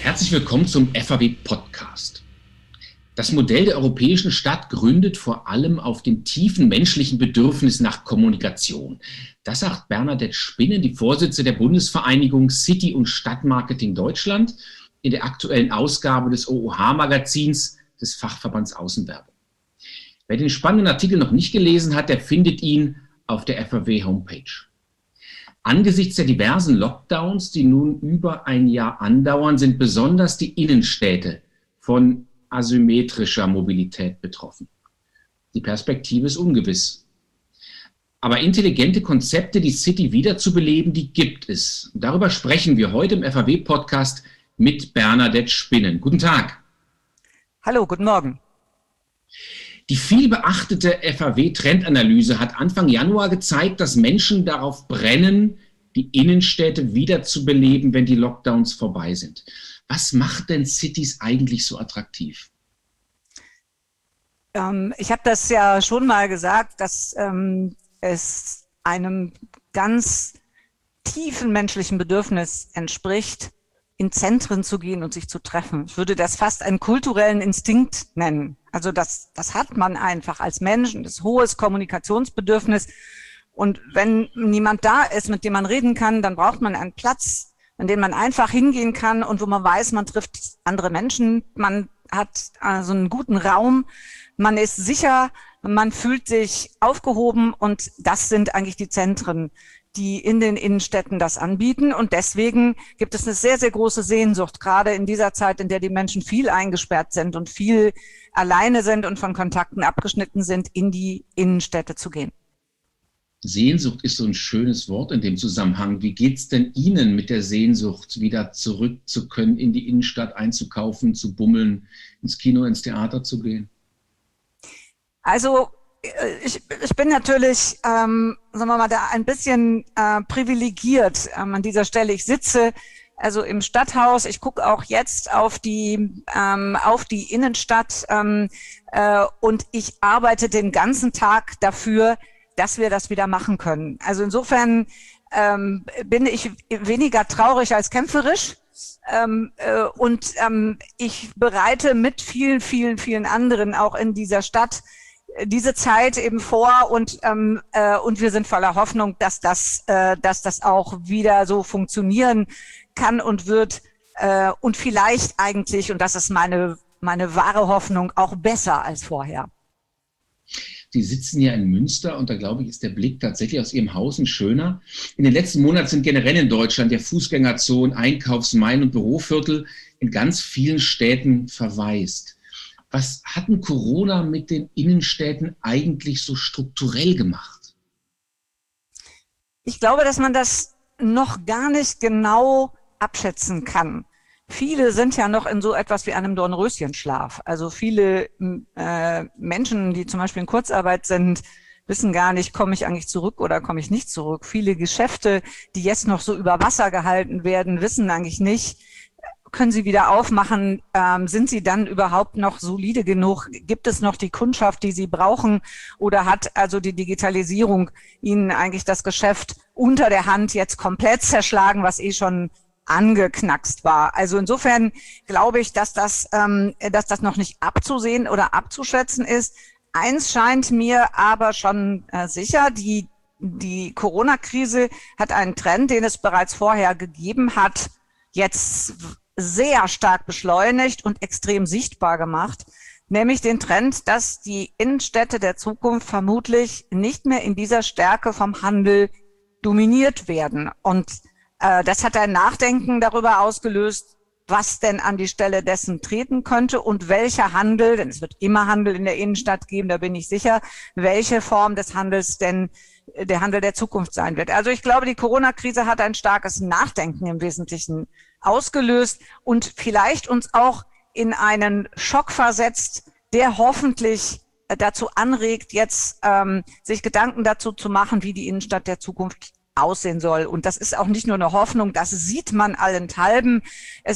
Herzlich willkommen zum FAW-Podcast. Das Modell der europäischen Stadt gründet vor allem auf dem tiefen menschlichen Bedürfnis nach Kommunikation. Das sagt Bernadette Spinnen, die Vorsitzende der Bundesvereinigung City- und Stadtmarketing Deutschland, in der aktuellen Ausgabe des OOH-Magazins des Fachverbands Außenwerbung. Wer den spannenden Artikel noch nicht gelesen hat, der findet ihn auf der FAW-Homepage. Angesichts der diversen Lockdowns, die nun über ein Jahr andauern, sind besonders die Innenstädte von asymmetrischer Mobilität betroffen. Die Perspektive ist ungewiss. Aber intelligente Konzepte, die City wiederzubeleben, die gibt es. Darüber sprechen wir heute im FAW-Podcast mit Bernadette Spinnen. Guten Tag. Hallo, guten Morgen. Die viel beachtete FAW-Trendanalyse hat Anfang Januar gezeigt, dass Menschen darauf brennen, die Innenstädte wiederzubeleben, wenn die Lockdowns vorbei sind. Was macht denn Cities eigentlich so attraktiv? Ich habe das ja schon mal gesagt, dass es einem ganz tiefen menschlichen Bedürfnis entspricht, in Zentren zu gehen und sich zu treffen. Ich würde das fast einen kulturellen Instinkt nennen. Also das hat man einfach als Mensch, das hohes Kommunikationsbedürfnis. Und wenn niemand da ist, mit dem man reden kann, dann braucht man einen Platz, an dem man einfach hingehen kann und wo man weiß, man trifft andere Menschen, man hat also einen guten Raum, man ist sicher, man fühlt sich aufgehoben und das sind eigentlich die Zentren, die in den Innenstädten das anbieten. Und deswegen gibt es eine sehr, sehr große Sehnsucht, gerade in dieser Zeit, in der die Menschen viel eingesperrt sind und viel alleine sind und von Kontakten abgeschnitten sind, in die Innenstädte zu gehen. Sehnsucht ist so ein schönes Wort in dem Zusammenhang. Wie geht es denn Ihnen mit der Sehnsucht, wieder zurück zu können, in die Innenstadt einzukaufen, zu bummeln, ins Kino, ins Theater zu gehen? Also ich bin natürlich, sagen wir mal, da ein bisschen privilegiert an dieser Stelle. Ich sitze also im Stadthaus. Ich gucke auch jetzt auf die Innenstadt und ich arbeite den ganzen Tag dafür, dass wir das wieder machen können. Also insofern bin ich weniger traurig als kämpferisch. Und ich bereite mit vielen, vielen, vielen anderen auch in dieser Stadt diese Zeit eben vor und wir sind voller Hoffnung, dass das auch wieder so funktionieren kann und wird und vielleicht eigentlich, und das ist meine wahre Hoffnung, auch besser als vorher. Sie sitzen ja in Münster und da glaube ich, ist der Blick tatsächlich aus Ihrem Haus ein schöner. In den letzten Monaten sind generell in Deutschland ja Fußgängerzonen, Einkaufsmeilen und Büroviertel in ganz vielen Städten verwaist. Was hat denn Corona mit den Innenstädten eigentlich so strukturell gemacht? Ich glaube, dass man das noch gar nicht genau abschätzen kann. Viele sind ja noch in so etwas wie einem Dornröschenschlaf. Also viele Menschen, die zum Beispiel in Kurzarbeit sind, wissen gar nicht, komme ich eigentlich zurück oder komme ich nicht zurück. Viele Geschäfte, die jetzt noch so über Wasser gehalten werden, wissen eigentlich nicht, können sie wieder aufmachen? Sind sie dann überhaupt noch solide genug? Gibt es noch die Kundschaft, die sie brauchen? Oder hat also die Digitalisierung ihnen eigentlich das Geschäft unter der Hand jetzt komplett zerschlagen, was schon angeknackst war? Also insofern glaube ich, dass das noch nicht abzusehen oder abzuschätzen ist. Eins scheint mir aber schon sicher, die Corona-Krise hat einen Trend, den es bereits vorher gegeben hat, jetzt sehr stark beschleunigt und extrem sichtbar gemacht, nämlich den Trend, dass die Innenstädte der Zukunft vermutlich nicht mehr in dieser Stärke vom Handel dominiert werden. Und das hat ein Nachdenken darüber ausgelöst, was denn an die Stelle dessen treten könnte und welcher Handel, denn es wird immer Handel in der Innenstadt geben, da bin ich sicher, welche Form des Handels denn der Handel der Zukunft sein wird. Also ich glaube, die Corona-Krise hat ein starkes Nachdenken im Wesentlichen ausgelöst und vielleicht uns auch in einen Schock versetzt, der hoffentlich dazu anregt, jetzt sich Gedanken dazu zu machen, wie die Innenstadt der Zukunft aussehen soll. Und das ist auch nicht nur eine Hoffnung, das sieht man allenthalben. Es wird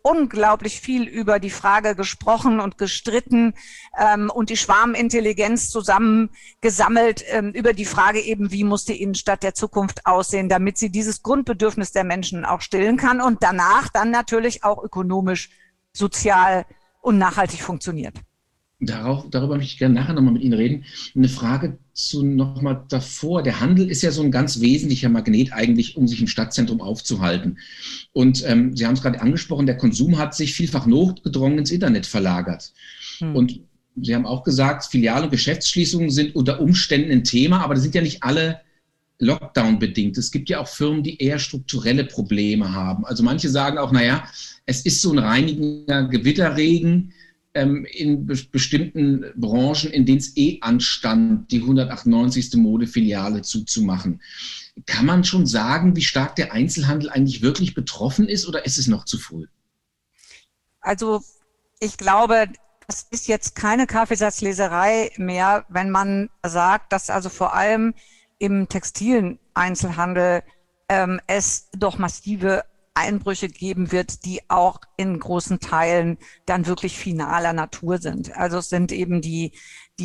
unglaublich viel über die Frage gesprochen und gestritten und die Schwarmintelligenz zusammengesammelt über die Frage eben, wie muss die Innenstadt der Zukunft aussehen, damit sie dieses Grundbedürfnis der Menschen auch stillen kann und danach dann natürlich auch ökonomisch, sozial und nachhaltig funktioniert. Darüber möchte ich gerne nachher nochmal mit Ihnen reden. Eine Frage zu nochmal davor. Der Handel ist ja so ein ganz wesentlicher Magnet eigentlich, um sich im Stadtzentrum aufzuhalten. Und Sie haben es gerade angesprochen, der Konsum hat sich vielfach notgedrungen ins Internet verlagert. Und Sie haben auch gesagt, Filialen und Geschäftsschließungen sind unter Umständen ein Thema, aber das sind ja nicht alle Lockdown-bedingt. Es gibt ja auch Firmen, die eher strukturelle Probleme haben. Also manche sagen auch, naja, es ist so ein reinigender Gewitterregen, in bestimmten Branchen, in denen es anstand, die 198. Modefiliale zuzumachen. Kann man schon sagen, wie stark der Einzelhandel eigentlich wirklich betroffen ist oder ist es noch zu früh? Also ich glaube, das ist jetzt keine Kaffeesatzleserei mehr, wenn man sagt, dass also vor allem im textilen Einzelhandel es doch massive Einbrüche geben wird, die auch in großen Teilen dann wirklich finaler Natur sind. Also es sind eben die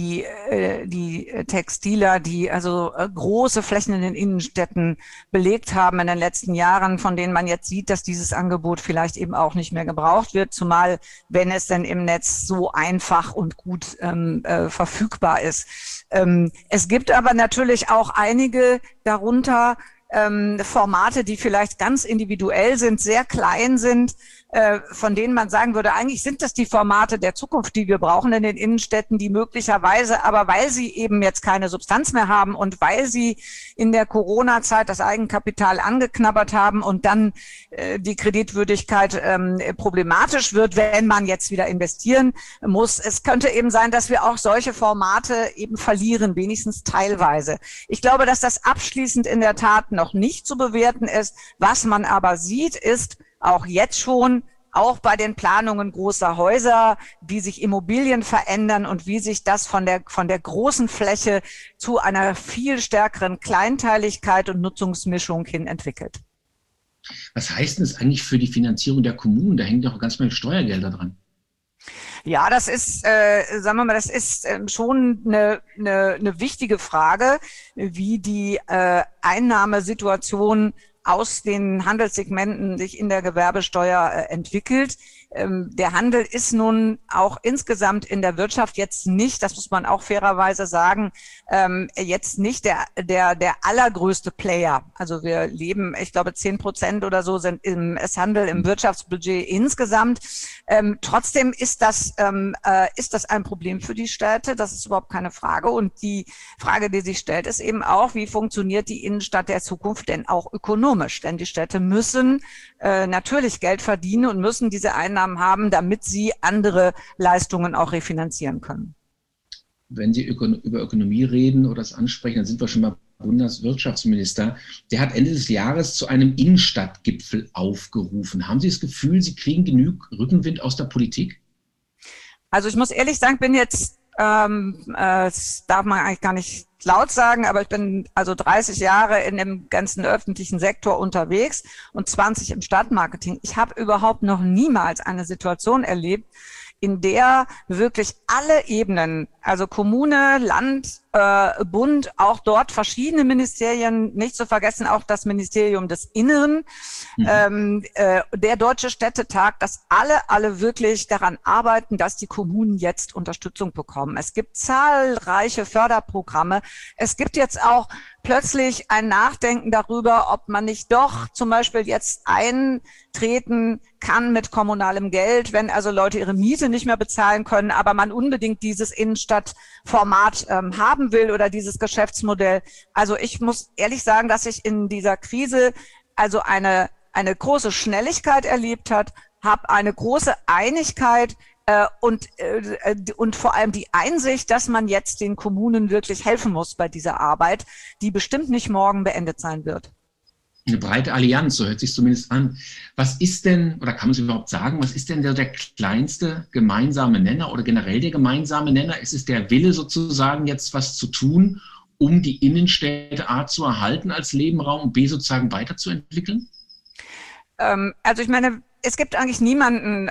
Textiler, die also große Flächen in den Innenstädten belegt haben in den letzten Jahren, von denen man jetzt sieht, dass dieses Angebot vielleicht eben auch nicht mehr gebraucht wird, zumal wenn es denn im Netz so einfach und gut verfügbar ist. Es gibt aber natürlich auch einige darunter, Formate, die vielleicht ganz individuell sind, sehr klein sind, von denen man sagen würde, eigentlich sind das die Formate der Zukunft, die wir brauchen in den Innenstädten, die möglicherweise, aber weil sie eben jetzt keine Substanz mehr haben und weil sie in der Corona-Zeit das Eigenkapital angeknabbert haben und dann die Kreditwürdigkeit problematisch wird, wenn man jetzt wieder investieren muss. Es könnte eben sein, dass wir auch solche Formate eben verlieren, wenigstens teilweise. Ich glaube, dass das abschließend in der Tat noch nicht zu bewerten ist. Was man aber sieht, ist, auch jetzt schon, auch bei den Planungen großer Häuser, wie sich Immobilien verändern und wie sich das von der großen Fläche zu einer viel stärkeren Kleinteiligkeit und Nutzungsmischung hin entwickelt. Was heißt denn das eigentlich für die Finanzierung der Kommunen? Da hängen doch auch ganz viele Steuergelder dran. Ja, das ist, sagen wir mal, das ist schon eine wichtige Frage, wie die Einnahmesituation aus den Handelssegmenten sich in der Gewerbesteuer entwickelt. Der Handel ist nun auch insgesamt in der Wirtschaft jetzt nicht, das muss man auch fairerweise sagen, jetzt nicht der allergrößte Player. Also wir leben, ich glaube, 10% oder so sind im Handel im Wirtschaftsbudget insgesamt. Trotzdem ist das ein Problem für die Städte, das ist überhaupt keine Frage. Und die Frage, die sich stellt, ist eben auch, wie funktioniert die Innenstadt der Zukunft denn auch ökonomisch? Denn die Städte müssen natürlich Geld verdienen und müssen diese Einnahmen haben, damit sie andere Leistungen auch refinanzieren können. Wenn Sie über Ökonomie reden oder das ansprechen, dann sind wir schon mal Bundeswirtschaftsminister. Der hat Ende des Jahres zu einem Innenstadtgipfel aufgerufen. Haben Sie das Gefühl, Sie kriegen genug Rückenwind aus der Politik? Also ich muss ehrlich sagen, bin jetzt, das darf man eigentlich gar nicht laut sagen, aber ich bin also 30 Jahre in dem ganzen öffentlichen Sektor unterwegs und 20 im Stadtmarketing. Ich habe überhaupt noch niemals eine Situation erlebt, in der wirklich alle Ebenen, also Kommune, Land, Bund, auch dort verschiedene Ministerien, nicht zu vergessen auch das Ministerium des Inneren, der Deutsche Städtetag, dass alle wirklich daran arbeiten, dass die Kommunen jetzt Unterstützung bekommen. Es gibt zahlreiche Förderprogramme. Es gibt jetzt auch plötzlich ein Nachdenken darüber, ob man nicht doch zum Beispiel jetzt eintreten kann mit kommunalem Geld, wenn also Leute ihre Miete nicht mehr bezahlen können, aber man unbedingt dieses Innenstadtformat haben will oder dieses Geschäftsmodell. Also ich muss ehrlich sagen, dass ich in dieser Krise also eine große Schnelligkeit erlebt habe eine große Einigkeit und vor allem die Einsicht, dass man jetzt den Kommunen wirklich helfen muss bei dieser Arbeit, die bestimmt nicht morgen beendet sein wird. Eine breite Allianz, so hört sich zumindest an. Was ist denn, oder kann man es überhaupt sagen, was ist denn der kleinste gemeinsame Nenner oder generell der gemeinsame Nenner? Ist es der Wille sozusagen jetzt was zu tun, um die Innenstädte A zu erhalten als Nebenraum und B sozusagen weiterzuentwickeln? Also ich meine, es gibt eigentlich niemanden,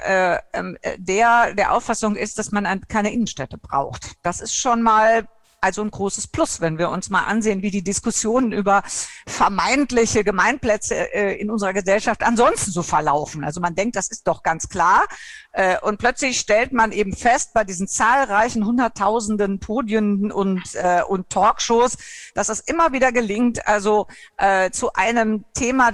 der der Auffassung ist, dass man keine Innenstädte braucht. Das ist schon mal also ein großes Plus, wenn wir uns mal ansehen, wie die Diskussionen über vermeintliche Gemeinplätze in unserer Gesellschaft ansonsten so verlaufen. Also man denkt, das ist doch ganz klar. Und plötzlich stellt man eben fest, bei diesen zahlreichen Hunderttausenden Podien und Talkshows, dass es immer wieder gelingt, also zu einem Thema,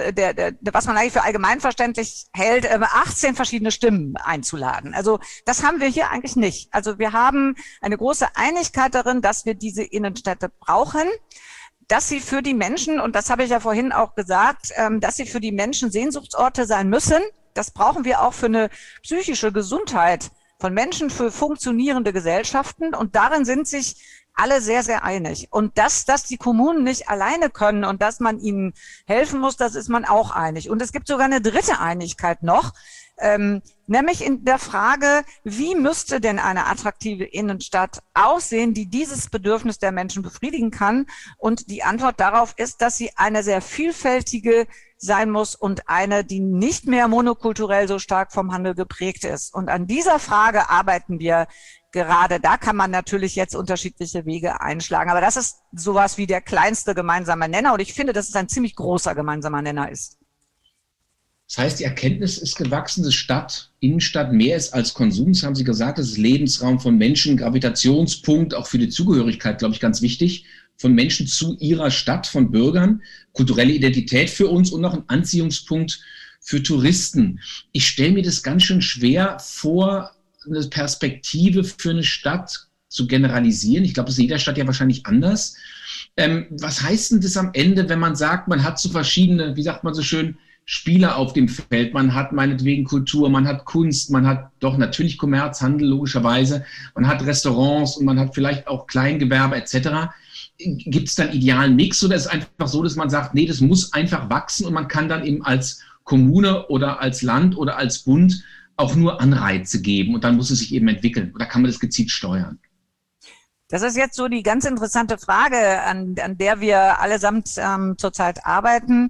was man eigentlich für allgemeinverständlich hält, 18 verschiedene Stimmen einzuladen. Also das haben wir hier eigentlich nicht. Also wir haben eine große Einigkeit darin, dass wir diese Innenstädte brauchen, dass sie für die Menschen, und das habe ich ja vorhin auch gesagt, dass sie für die Menschen Sehnsuchtsorte sein müssen. Das brauchen wir auch für eine psychische Gesundheit von Menschen, für funktionierende Gesellschaften. Und darin sind sich alle sehr, sehr einig. Und dass die Kommunen nicht alleine können und dass man ihnen helfen muss, das ist man auch einig. Und es gibt sogar eine dritte Einigkeit noch, nämlich in der Frage, wie müsste denn eine attraktive Innenstadt aussehen, die dieses Bedürfnis der Menschen befriedigen kann? Und die Antwort darauf ist, dass sie eine sehr vielfältige sein muss und eine, die nicht mehr monokulturell so stark vom Handel geprägt ist. Und an dieser Frage arbeiten wir gerade. Da kann man natürlich jetzt unterschiedliche Wege einschlagen. Aber das ist sowas wie der kleinste gemeinsame Nenner. Und ich finde, dass es ein ziemlich großer gemeinsamer Nenner ist. Das heißt, die Erkenntnis ist gewachsen, dass Innenstadt mehr ist als Konsum. Das haben Sie gesagt, das ist Lebensraum von Menschen, Gravitationspunkt, auch für die Zugehörigkeit, glaube ich, ganz wichtig, von Menschen zu ihrer Stadt, von Bürgern, kulturelle Identität für uns und noch ein Anziehungspunkt für Touristen. Ich stelle mir das ganz schön schwer vor, eine Perspektive für eine Stadt zu generalisieren. Ich glaube, das ist in jeder Stadt ja wahrscheinlich anders. Was heißt denn das am Ende, wenn man sagt, man hat so verschiedene, wie sagt man so schön, Spieler auf dem Feld, man hat meinetwegen Kultur, man hat Kunst, man hat doch natürlich Kommerz, Handel logischerweise, man hat Restaurants und man hat vielleicht auch Kleingewerbe etc. Gibt es dann einen idealen Mix oder ist es einfach so, dass man sagt, nee, das muss einfach wachsen und man kann dann eben als Kommune oder als Land oder als Bund auch nur Anreize geben und dann muss es sich eben entwickeln oder kann man das gezielt steuern? Das ist jetzt so die ganz interessante Frage, an der wir allesamt zurzeit arbeiten.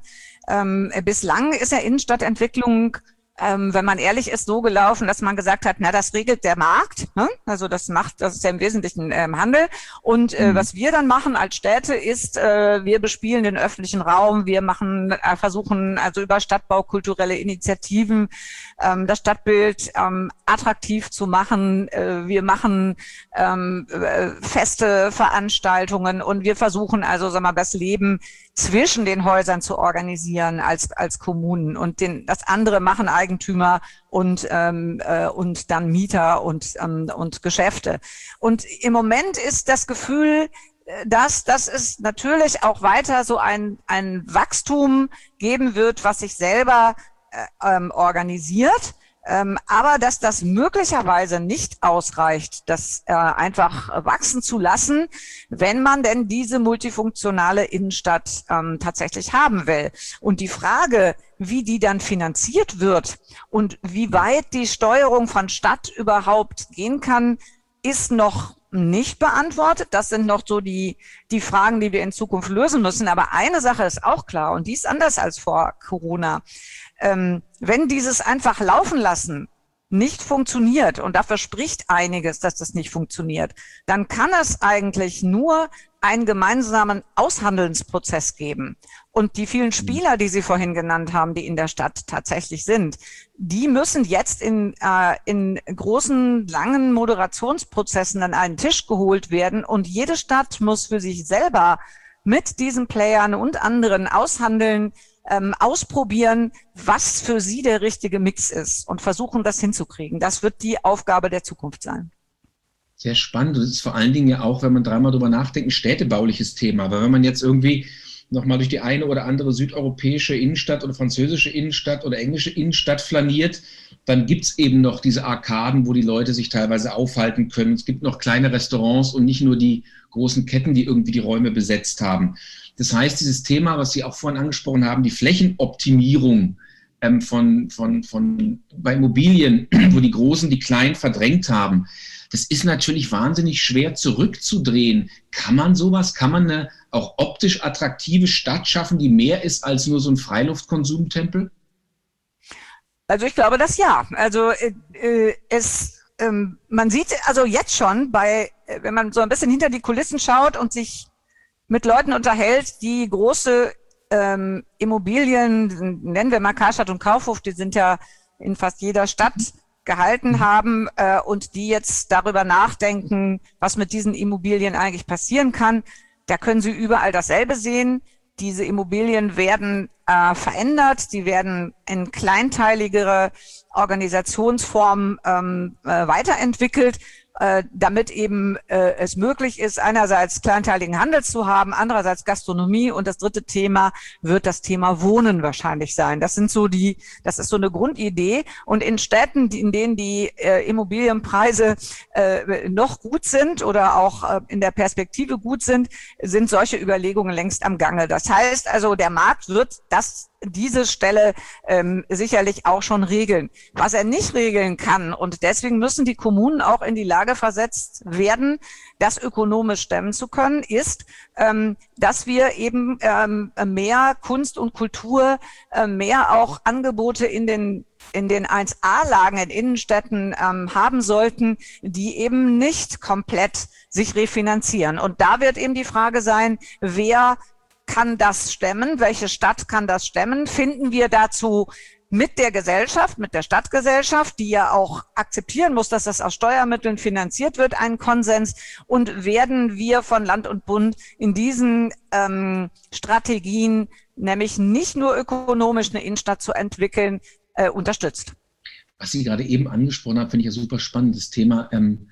Bislang ist ja Innenstadtentwicklung, wenn man ehrlich ist, so gelaufen, dass man gesagt hat, na, das regelt der Markt, ne? Also das ist ja im Wesentlichen Handel. Und was wir dann machen als Städte ist, wir bespielen den öffentlichen Raum, wir versuchen also über Stadtbau, kulturelle Initiativen das Stadtbild attraktiv zu machen. Wir machen feste Veranstaltungen und wir versuchen also, sagen wir mal, das Leben zwischen den Häusern zu organisieren als Kommunen. Und das andere machen Eigentümer und dann Mieter und Geschäfte. Und im Moment ist das Gefühl, dass es natürlich auch weiter so ein Wachstum geben wird, was sich selber organisiert, aber dass das möglicherweise nicht ausreicht, das einfach wachsen zu lassen, wenn man denn diese multifunktionale Innenstadt tatsächlich haben will. Und die Frage, wie die dann finanziert wird und wie weit die Steuerung von Stadt überhaupt gehen kann, ist noch nicht beantwortet. Das sind noch so die Fragen, die wir in Zukunft lösen müssen. Aber eine Sache ist auch klar und die ist anders als vor Corona. Wenn dieses einfach laufen lassen nicht funktioniert, und dafür spricht einiges, dass das nicht funktioniert, dann kann es eigentlich nur einen gemeinsamen Aushandelsprozess geben. Und die vielen Spieler, die Sie vorhin genannt haben, die in der Stadt tatsächlich sind, die müssen jetzt in großen, langen Moderationsprozessen an einen Tisch geholt werden. Und jede Stadt muss für sich selber mit diesen Playern und anderen aushandeln, ausprobieren, was für sie der richtige Mix ist und versuchen, das hinzukriegen. Das wird die Aufgabe der Zukunft sein. Sehr spannend. Das ist vor allen Dingen ja auch, wenn man dreimal drüber nachdenkt, ein städtebauliches Thema. Weil wenn man jetzt irgendwie nochmal durch die eine oder andere südeuropäische Innenstadt oder französische Innenstadt oder englische Innenstadt flaniert, dann gibt es eben noch diese Arkaden, wo die Leute sich teilweise aufhalten können. Es gibt noch kleine Restaurants und nicht nur die großen Ketten, die irgendwie die Räume besetzt haben. Das heißt, dieses Thema, was Sie auch vorhin angesprochen haben, die Flächenoptimierung bei Immobilien, wo die Großen die Kleinen verdrängt haben, das ist natürlich wahnsinnig schwer zurückzudrehen. Kann man eine auch optisch attraktive Stadt schaffen, die mehr ist als nur so ein Freiluftkonsumtempel? Also ich glaube das ja. Also man sieht also jetzt schon wenn man so ein bisschen hinter die Kulissen schaut und sich mit Leuten unterhält, die große Immobilien, nennen wir mal Karstadt und Kaufhof, die sind ja in fast jeder Stadt gehalten haben und die jetzt darüber nachdenken, was mit diesen Immobilien eigentlich passieren kann. Da können Sie überall dasselbe sehen. Diese Immobilien werden verändert, die werden in kleinteiligere Organisationsformen weiterentwickelt, damit eben es möglich ist, einerseits kleinteiligen Handel zu haben, andererseits Gastronomie und das dritte Thema wird das Thema Wohnen wahrscheinlich sein. Das ist so eine Grundidee und in Städten, in denen die Immobilienpreise noch gut sind oder auch in der Perspektive gut sind solche Überlegungen längst am Gange. Das heißt also, der Markt wird diese Stelle sicherlich auch schon regeln. Was er nicht regeln kann, und deswegen müssen die Kommunen auch in die Lage versetzt werden, das ökonomisch stemmen zu können, ist, dass wir eben mehr Kunst und Kultur, mehr auch Angebote in den 1A-Lagen in Innenstädten haben sollten, die eben nicht komplett sich refinanzieren. Und da wird eben die Frage sein, wer kann das stemmen? Welche Stadt kann das stemmen? Finden wir dazu mit der Gesellschaft, mit der Stadtgesellschaft, die ja auch akzeptieren muss, dass das aus Steuermitteln finanziert wird, einen Konsens? Und werden wir von Land und Bund in diesen Strategien, nämlich nicht nur ökonomisch eine Innenstadt zu entwickeln, unterstützt? Was Sie gerade eben angesprochen haben, finde ich ja super spannend, das Thema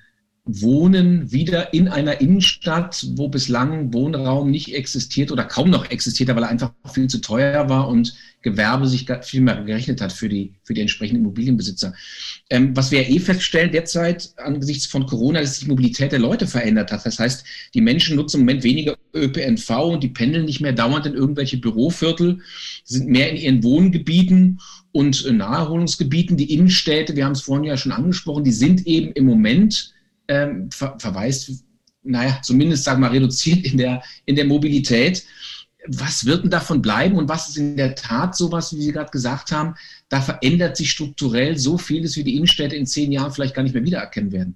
Wohnen wieder in einer Innenstadt, wo bislang Wohnraum nicht existiert oder kaum noch existiert, weil er einfach viel zu teuer war und Gewerbe sich viel mehr gerechnet hat für die entsprechenden Immobilienbesitzer. Was wir ja feststellen derzeit angesichts von Corona, dass sich die Mobilität der Leute verändert hat. Das heißt, die Menschen nutzen im Moment weniger ÖPNV und die pendeln nicht mehr dauernd in irgendwelche Büroviertel, sind mehr in ihren Wohngebieten und Naherholungsgebieten. Die Innenstädte, wir haben es vorhin ja schon angesprochen, die sind eben im Moment verweist, zumindest sagen wir mal reduziert in der Mobilität. Was wird denn davon bleiben und was ist in der Tat sowas, wie Sie gerade gesagt haben, da verändert sich strukturell so vieles, wie die Innenstädte in 10 Jahren vielleicht gar nicht mehr wiedererkennen werden?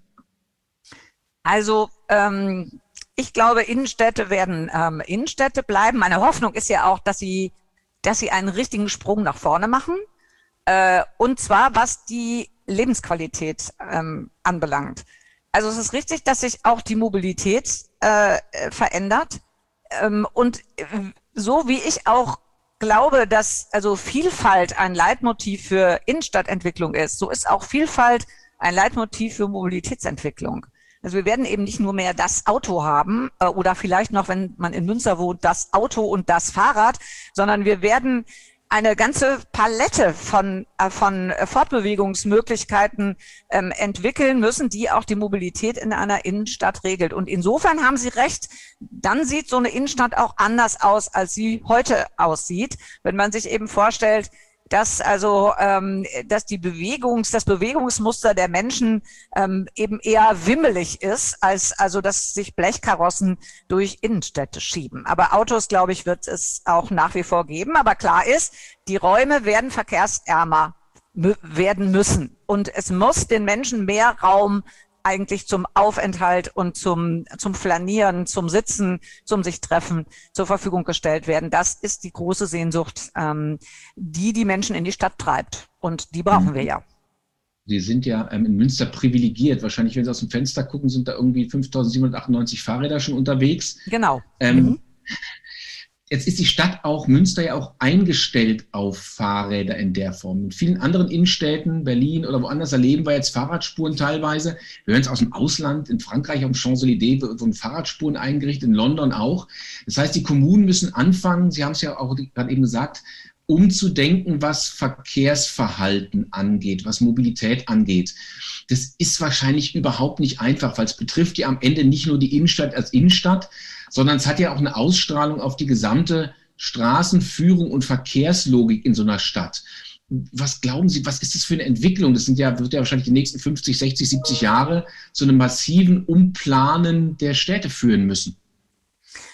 Also ich glaube, Innenstädte werden Innenstädte bleiben. Meine Hoffnung ist ja auch, dass sie einen richtigen Sprung nach vorne machen. Und zwar, was die Lebensqualität anbelangt. Also es ist richtig, dass sich auch die Mobilität verändert. Und so wie ich auch glaube, dass also Vielfalt ein Leitmotiv für Innenstadtentwicklung ist, so ist auch Vielfalt ein Leitmotiv für Mobilitätsentwicklung. Also wir werden eben nicht nur mehr das Auto haben oder vielleicht noch, wenn man in Münster wohnt, das Auto und das Fahrrad, sondern wir werden eine ganze Palette von Fortbewegungsmöglichkeiten entwickeln müssen, die auch die Mobilität in einer Innenstadt regelt. Und insofern haben Sie recht, dann sieht so eine Innenstadt auch anders aus, als sie heute aussieht. Wenn man sich eben vorstellt, dass das Bewegungsmuster der Menschen eben eher wimmelig ist, als dass sich Blechkarossen durch Innenstädte schieben. Aber Autos, glaube ich, wird es auch nach wie vor geben. Aber klar ist, die Räume werden verkehrsärmer werden müssen. Und es muss den Menschen mehr Raum eigentlich zum Aufenthalt und zum Flanieren, zum Sitzen, zum sich treffen zur Verfügung gestellt werden. Das ist die große Sehnsucht, die Menschen in die Stadt treibt. Und die brauchen wir ja. Sie sind ja in Münster privilegiert. Wahrscheinlich, wenn Sie aus dem Fenster gucken, sind da irgendwie 5.798 Fahrräder schon unterwegs. Genau. Jetzt ist die Stadt auch, Münster ja auch eingestellt auf Fahrräder in der Form. In vielen anderen Innenstädten, Berlin oder woanders, erleben wir jetzt Fahrradspuren teilweise. Wir hören es aus dem Ausland, in Frankreich auf dem Champs-Élysées wurden Fahrradspuren eingerichtet, in London auch. Das heißt, die Kommunen müssen anfangen, Sie haben es ja auch gerade eben gesagt, umzudenken, was Verkehrsverhalten angeht, was Mobilität angeht. Das ist wahrscheinlich überhaupt nicht einfach, weil es betrifft ja am Ende nicht nur die Innenstadt als Innenstadt, sondern es hat ja auch eine Ausstrahlung auf die gesamte Straßenführung und Verkehrslogik in so einer Stadt. Was glauben Sie, was ist das für eine Entwicklung? Das wird ja wahrscheinlich die nächsten 50, 60, 70 Jahre zu einem massiven Umplanen der Städte führen müssen.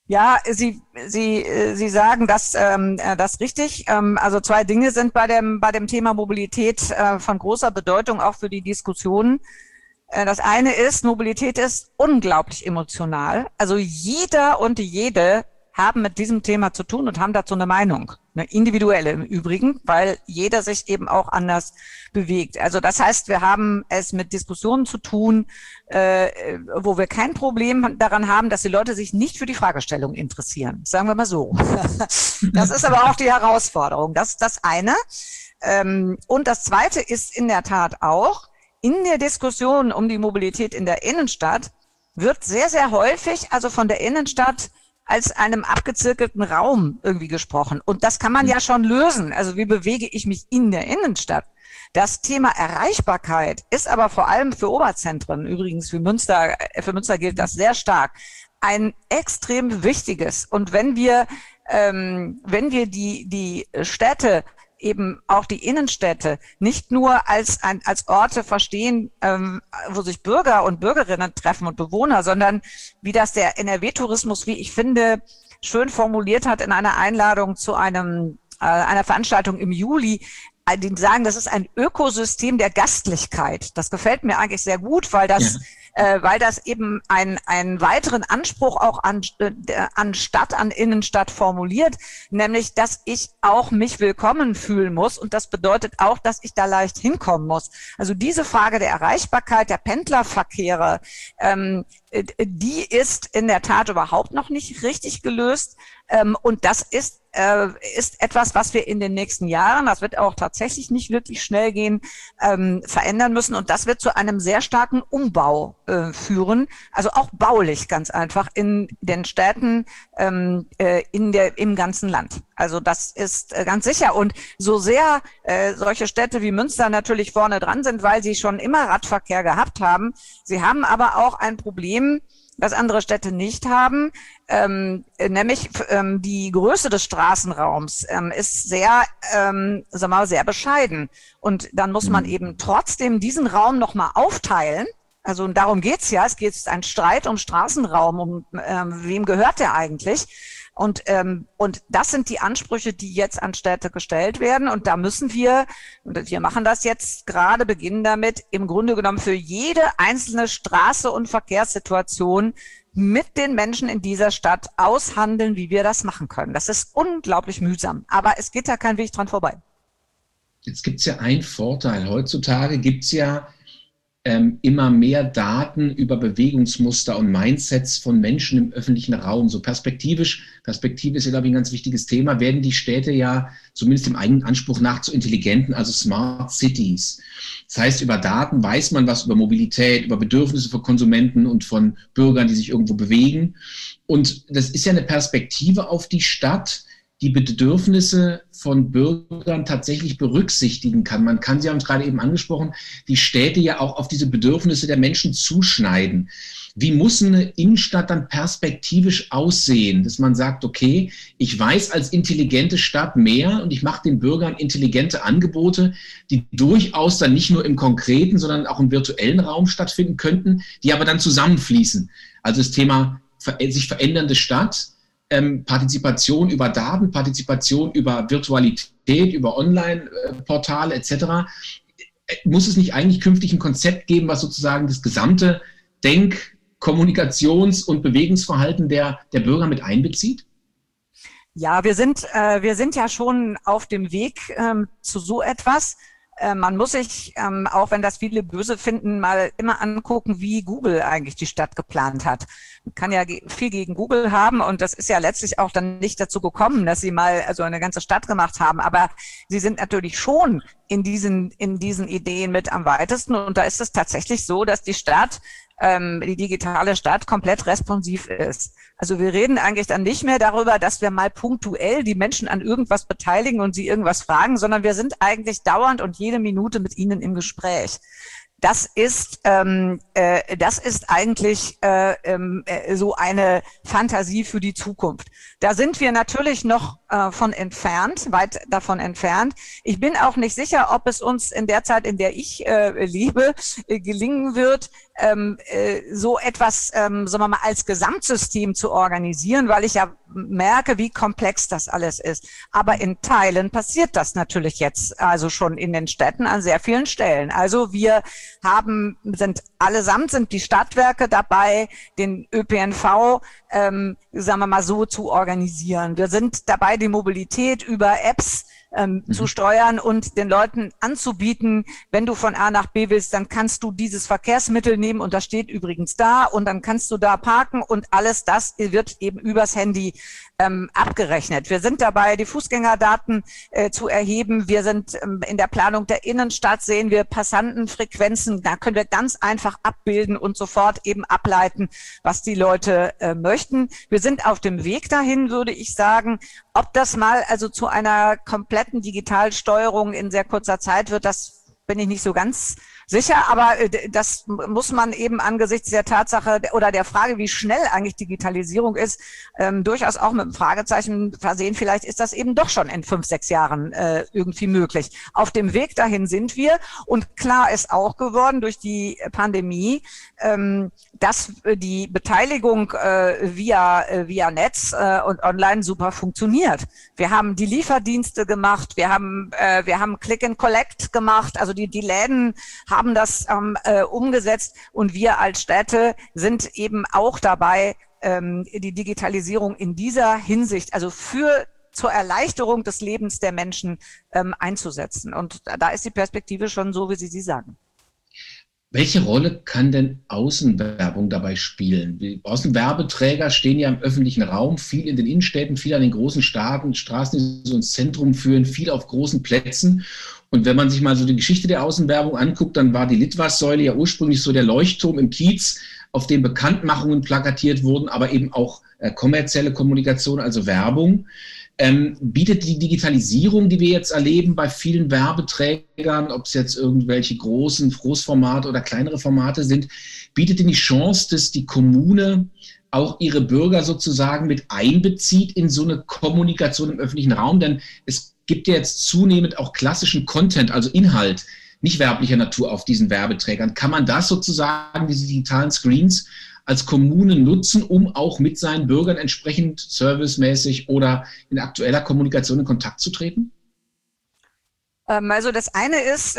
Ja, Sie sagen das richtig. Also zwei Dinge sind bei dem Thema Mobilität von großer Bedeutung auch für die Diskussion. Das eine ist, Mobilität ist unglaublich emotional. Also jeder und jede haben mit diesem Thema zu tun und haben dazu eine Meinung. Eine individuelle im Übrigen, weil jeder sich eben auch anders bewegt. Also das heißt, wir haben es mit Diskussionen zu tun, wo wir kein Problem daran haben, dass die Leute sich nicht für die Fragestellung interessieren. Sagen wir mal so. Das ist aber auch die Herausforderung. Das ist das eine. Und das zweite ist in der Tat auch, in der Diskussion um die Mobilität in der Innenstadt wird sehr, sehr häufig, also von der Innenstadt als einem abgezirkelten Raum irgendwie gesprochen. Und das kann man ja schon lösen. Also wie bewege ich mich in der Innenstadt? Das Thema Erreichbarkeit ist aber vor allem für Oberzentren, übrigens für Münster gilt das sehr stark, ein extrem wichtiges. Und wenn wir die Städte, eben auch die Innenstädte, nicht nur als Orte verstehen, wo sich Bürger und Bürgerinnen treffen und Bewohner, sondern wie das der NRW-Tourismus, wie ich finde, schön formuliert hat in einer Einladung zu einer Veranstaltung im Juli, die sagen, das ist ein Ökosystem der Gastlichkeit. Das gefällt mir eigentlich sehr gut, weil das eben einen weiteren Anspruch auch an Stadt, an Innenstadt formuliert, nämlich, dass ich auch mich willkommen fühlen muss. Und das bedeutet auch, dass ich da leicht hinkommen muss. Also diese Frage der Erreichbarkeit, der Pendlerverkehre, die ist in der Tat überhaupt noch nicht richtig gelöst. Und das ist etwas, was wir in den nächsten Jahren, das wird auch tatsächlich nicht wirklich schnell gehen, verändern müssen. Und das wird zu einem sehr starken Umbau führen. Also auch baulich ganz einfach in den Städten, im ganzen Land. Also das ist ganz sicher. Und so sehr solche Städte wie Münster natürlich vorne dran sind, weil sie schon immer Radverkehr gehabt haben, sie haben aber auch ein Problem, was andere Städte nicht haben, nämlich die Größe des Straßenraums ist sehr bescheiden. Und dann muss man eben trotzdem diesen Raum nochmal aufteilen. Also und darum geht's ja. Es geht ein Streit um Straßenraum, wem gehört der eigentlich? Und das sind die Ansprüche, die jetzt an Städte gestellt werden. Und da müssen wir machen das jetzt gerade, beginnen damit, im Grunde genommen für jede einzelne Straße und Verkehrssituation mit den Menschen in dieser Stadt aushandeln, wie wir das machen können. Das ist unglaublich mühsam, aber es geht da kein Weg dran vorbei. Jetzt gibt es ja einen Vorteil. Heutzutage gibt es ja immer mehr Daten über Bewegungsmuster und Mindsets von Menschen im öffentlichen Raum. So Perspektive ist ja, glaube ich, ein ganz wichtiges Thema, werden die Städte ja zumindest im eigenen Anspruch nach zu intelligenten, also Smart Cities. Das heißt, über Daten weiß man was über Mobilität, über Bedürfnisse von Konsumenten und von Bürgern, die sich irgendwo bewegen. Und das ist ja eine Perspektive auf die Stadt, die Bedürfnisse von Bürgern tatsächlich berücksichtigen kann. Man kann, Sie haben es gerade eben angesprochen, die Städte ja auch auf diese Bedürfnisse der Menschen zuschneiden. Wie muss eine Innenstadt dann perspektivisch aussehen, dass man sagt, okay, ich weiß als intelligente Stadt mehr und ich mache den Bürgern intelligente Angebote, die durchaus dann nicht nur im konkreten, sondern auch im virtuellen Raum stattfinden könnten, die aber dann zusammenfließen. Also das Thema sich verändernde Stadt, Partizipation über Daten, Partizipation über Virtualität, über Online-Portale etc. Muss es nicht eigentlich künftig ein Konzept geben, was sozusagen das gesamte Kommunikations- und Bewegungsverhalten der Bürger mit einbezieht? Ja, wir sind ja schon auf dem Weg zu so etwas. Man muss sich, auch wenn das viele böse finden, mal immer angucken, wie Google eigentlich die Stadt geplant hat. Man kann ja viel gegen Google haben und das ist ja letztlich auch dann nicht dazu gekommen, dass sie mal also eine ganze Stadt gemacht haben. Aber sie sind natürlich schon in diesen Ideen mit am weitesten und da ist es tatsächlich so, dass die Stadt, die digitale Stadt komplett responsiv ist. Also wir reden eigentlich dann nicht mehr darüber, dass wir mal punktuell die Menschen an irgendwas beteiligen und sie irgendwas fragen, sondern wir sind eigentlich dauernd und jede Minute mit ihnen im Gespräch. Das ist eigentlich so eine Fantasie für die Zukunft. Da sind wir natürlich noch weit davon entfernt. Ich bin auch nicht sicher, ob es uns in der Zeit, in der ich lebe, gelingen wird, so etwas, sagen wir mal, als Gesamtsystem zu organisieren, weil ich ja merke, wie komplex das alles ist. Aber in Teilen passiert das natürlich jetzt, also schon in den Städten an sehr vielen Stellen. Also wir sind die Stadtwerke dabei, den ÖPNV, sagen wir mal so, zu organisieren. Wir sind dabei, die Mobilität über Apps zu steuern und den Leuten anzubieten, wenn du von A nach B willst, dann kannst du dieses Verkehrsmittel nehmen und das steht übrigens da und dann kannst du da parken und alles das wird eben übers Handy abgerechnet. Wir sind dabei, die Fußgängerdaten zu erheben. Wir sind in der Planung der Innenstadt, sehen wir Passantenfrequenzen. Da können wir ganz einfach abbilden und sofort eben ableiten, was die Leute möchten. Wir sind auf dem Weg dahin, würde ich sagen. Ob das mal also zu einer kompletten Digitalsteuerung in sehr kurzer Zeit wird, das bin ich nicht so ganz sicher, aber das muss man eben angesichts der Tatsache oder der Frage, wie schnell eigentlich Digitalisierung ist, durchaus auch mit einem Fragezeichen versehen. Vielleicht ist das eben doch schon in 5, 6 Jahren irgendwie möglich. Auf dem Weg dahin sind wir und klar ist auch geworden durch die Pandemie, dass die Beteiligung via Netz und online super funktioniert. Wir haben die Lieferdienste gemacht, wir haben Click and Collect gemacht, also die Läden haben das umgesetzt und wir als Städte sind eben auch dabei, die Digitalisierung in dieser Hinsicht, also zur Erleichterung des Lebens der Menschen einzusetzen. Und da ist die Perspektive schon so, wie Sie sagen. Welche Rolle kann denn Außenwerbung dabei spielen? Die Außenwerbeträger stehen ja im öffentlichen Raum, viel in den Innenstädten, viel an den großen Straßen, die so ins Zentrum führen, viel auf großen Plätzen. Und wenn man sich mal so die Geschichte der Außenwerbung anguckt, dann war die Litwas-Säule ja ursprünglich so der Leuchtturm im Kiez, auf dem Bekanntmachungen plakatiert wurden, aber eben auch kommerzielle Kommunikation, also Werbung. Bietet die Digitalisierung, die wir jetzt erleben bei vielen Werbeträgern, ob es jetzt irgendwelche Großformate oder kleinere Formate sind, bietet die Chance, dass die Kommune auch ihre Bürger sozusagen mit einbezieht in so eine Kommunikation im öffentlichen Raum? Denn es gibt ja jetzt zunehmend auch klassischen Content, also Inhalt, nicht werblicher Natur auf diesen Werbeträgern. Kann man das sozusagen, diese digitalen Screens, als Kommune nutzen, um auch mit seinen Bürgern entsprechend servicemäßig oder in aktueller Kommunikation in Kontakt zu treten? Also das eine ist,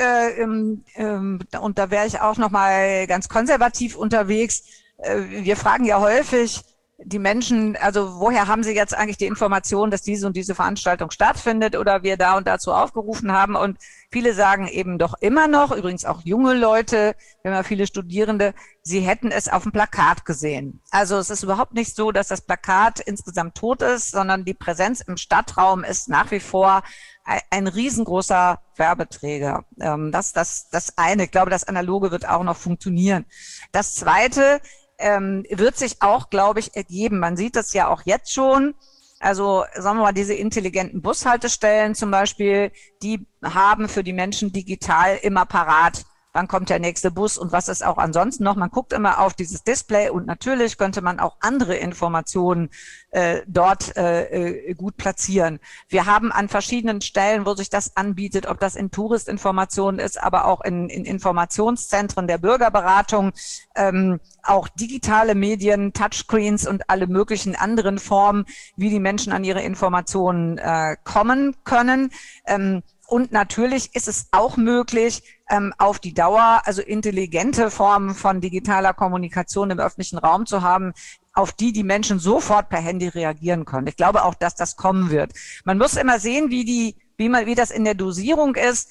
und da wäre ich auch nochmal ganz konservativ unterwegs, wir fragen ja häufig die Menschen, also woher haben sie jetzt eigentlich die Information, dass diese und diese Veranstaltung stattfindet oder wir da und dazu aufgerufen haben, und viele sagen eben doch immer noch, übrigens auch junge Leute, wir haben ja viele Studierende, sie hätten es auf dem Plakat gesehen. Also es ist überhaupt nicht so, dass das Plakat insgesamt tot ist, sondern die Präsenz im Stadtraum ist nach wie vor ein riesengroßer Werbeträger. Das eine, ich glaube, das Analoge wird auch noch funktionieren. Das zweite wird sich auch, glaube ich, ergeben. Man sieht das ja auch jetzt schon. Also sagen wir mal, diese intelligenten Bushaltestellen zum Beispiel, die haben für die Menschen digital immer parat, wann kommt der nächste Bus und was ist auch ansonsten noch. Man guckt immer auf dieses Display und natürlich könnte man auch andere Informationen dort gut platzieren. Wir haben an verschiedenen Stellen, wo sich das anbietet, ob das in Touristinformationen ist, aber auch in Informationszentren der Bürgerberatung, auch digitale Medien, Touchscreens und alle möglichen anderen Formen, wie die Menschen an ihre Informationen kommen können. Und natürlich ist es auch möglich, auf die Dauer, also intelligente Formen von digitaler Kommunikation im öffentlichen Raum zu haben, auf die die Menschen sofort per Handy reagieren können. Ich glaube auch, dass das kommen wird. Man muss immer sehen, wie das in der Dosierung ist,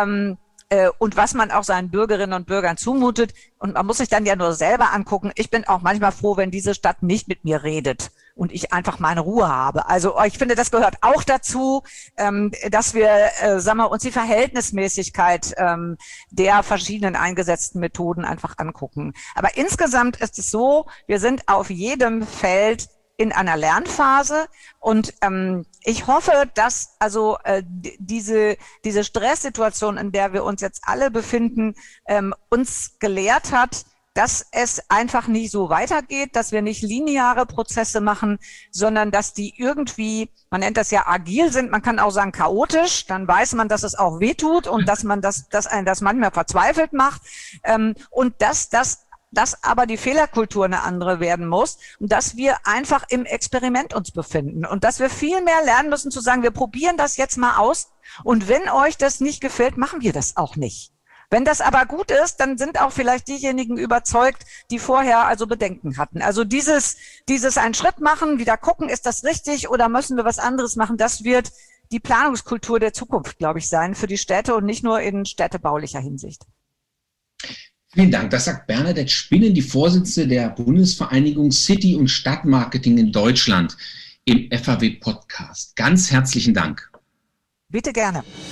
und was man auch seinen Bürgerinnen und Bürgern zumutet. Und man muss sich dann ja nur selber angucken. Ich bin auch manchmal froh, wenn diese Stadt nicht mit mir redet und ich einfach meine Ruhe habe. Also ich finde, das gehört auch dazu, dass wir, sagen wir, uns die Verhältnismäßigkeit der verschiedenen eingesetzten Methoden einfach angucken. Aber insgesamt ist es so, wir sind auf jedem Feld in einer Lernphase und ich hoffe, dass also diese Stresssituation, in der wir uns jetzt alle befinden, uns gelehrt hat, dass es einfach nicht so weitergeht, dass wir nicht lineare Prozesse machen, sondern dass die irgendwie, man nennt das ja agil sind, man kann auch sagen chaotisch, dann weiß man, dass es auch wehtut und dass einen das manchmal verzweifelt macht, und dass das dass aber die Fehlerkultur eine andere werden muss und dass wir einfach im Experiment uns befinden und dass wir viel mehr lernen müssen zu sagen, wir probieren das jetzt mal aus und wenn euch das nicht gefällt, machen wir das auch nicht. Wenn das aber gut ist, dann sind auch vielleicht diejenigen überzeugt, die vorher also Bedenken hatten. Also dieses einen Schritt machen, wieder gucken, ist das richtig oder müssen wir was anderes machen, das wird die Planungskultur der Zukunft, glaube ich, sein für die Städte und nicht nur in städtebaulicher Hinsicht. Vielen Dank. Das sagt Bernadette Spinnen, die Vorsitzende der Bundesvereinigung City- und Stadtmarketing in Deutschland im FAW-Podcast. Ganz herzlichen Dank. Bitte gerne.